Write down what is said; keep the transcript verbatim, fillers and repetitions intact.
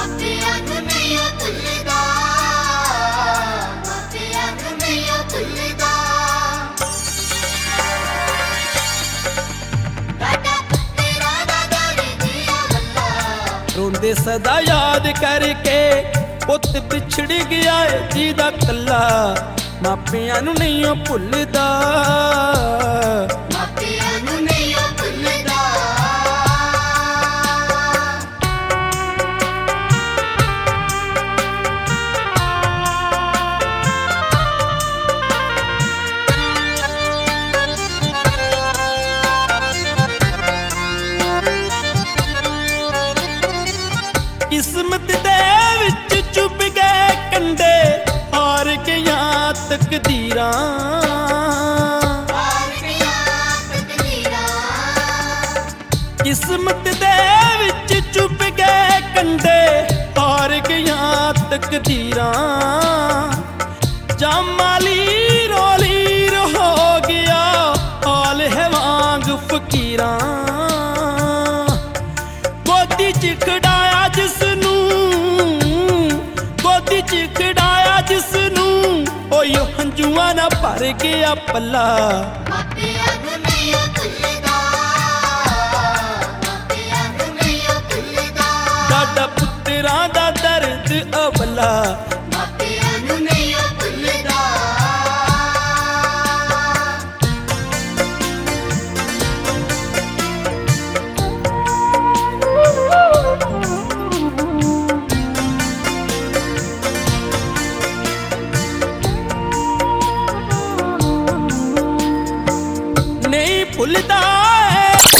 ਮਾਪਿਆਂ ਨੂੰ ਨਹੀਂ ਓ ਭੁੱਲਦਾ, ਮਾਪਿਆਂ ਨੂੰ ਨਹੀਂ ਓ ਭੁੱਲਦਾ। ਡਾਡਾ ਪੁੱਤਰਾਂ ਦਾ ਦਰ ਦੀਆਂ ਗੱਲਾਂ ਰੋਂਦੇ ਸਦਾ ਯਾਦ ਕਰਕੇ, ਪੁੱਤ ਵਿਛੜ ਗਿਆ ਏ ਜਿਹਦਾ ਕੱਲਾ, ਮਾਪਿਆਂ ਨੂੰ ਨਹੀਂ ਓ ਭੁੱਲਦਾ, ਮਾਪਿਆਂ ਨੂੰ ਨਹੀਂ ਓ ਭੁੱਲਦਾ। ਕਿਸਮਤ ਦੇ ਵਿੱਚ ਚੁੱਭ ਗਏ ਕੰਡੇ, ਹਾਰ ਗਈਆਂ ਤਕਦੀਰਾਂ, ਹਾਰ ਗਈਆਂ ਤਕਦੀਰਾਂ। ਕਿਸਮਤ ਦੇ ਵਿੱਚ ਚੁੱਭ ਗਏ ਕੰਡੇ, ਹਾਰ ਗਈਆਂ ਤਕਦੀਰਾਂ। ਜਾਮਾਲੀ ਰੋਲੀ ਹੋ ਗਿਆ ਹਾਲ ਹੈ ਵਾਂਗ ਫਕੀਰਾਂ, ਗੋਦੀ ਚ ਖੜਾਇਆ ਜਿਸ ਨੂੰ, ਗੋਦੀ ਚ ਖੜਾਇਆ ਜਿਸ ਨੂੰ, ਓਏ ਹੰਝੂਆਂ ਨਾਲ ਭਰ ਗਿਆ ਪੱਲਾ। ਮਾਪਿਆਂ ਨੂੰ ਨਹੀਂ ਓ ਭੁੱਲਦਾ, ਮਾਪਿਆਂ ਨੂੰ ਨਹੀਂ ਓ ਭੁੱਲਦਾ। ਡਾਡਾ ਪੁੱਤਰਾਂ ਦਾ ਦਰਦ ਅਵਲਾ,